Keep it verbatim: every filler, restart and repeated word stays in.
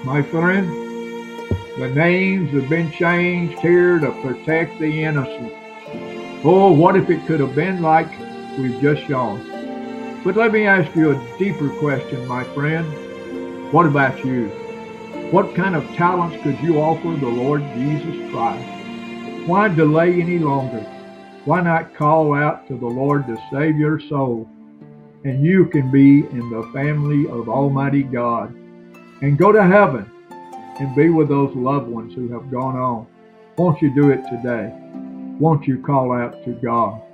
My friend, the names have been changed here to protect the innocent. Oh, what if it could have been like we've just shown? But let me ask you a deeper question, my friend. What about you? What kind of talents could you offer the Lord Jesus Christ? Why delay any longer? Why not call out to the Lord to save your soul? And you can be in the family of Almighty God and go to heaven and be with those loved ones who have gone on. Won't you do it today? Won't you call out to God?